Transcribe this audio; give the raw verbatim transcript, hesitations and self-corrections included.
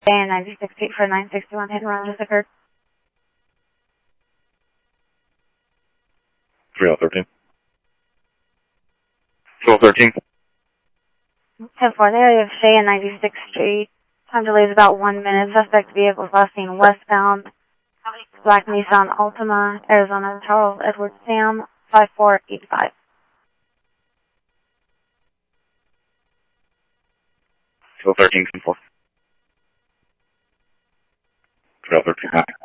And ninety-six feet for nine sixty-one hit and run just occurred. three oh thirteen. twelve thirteen. ten four, area of Shea and ninety-sixth Street. Time delay is about one minute. Suspect vehicle is last seen westbound. Black Nissan Altima, Arizona, Charles Edward Sam, five four eight five. twelve thirteen, ten four. twelve thirteen,